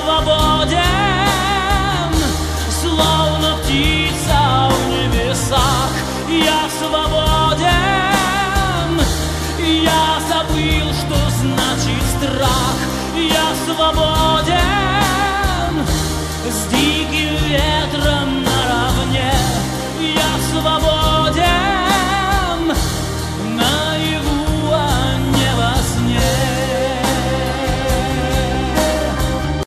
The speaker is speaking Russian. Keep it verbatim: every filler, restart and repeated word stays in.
свободен, словно птица в небесах. Я свободен, я забыл, что значит страх. Я свободен.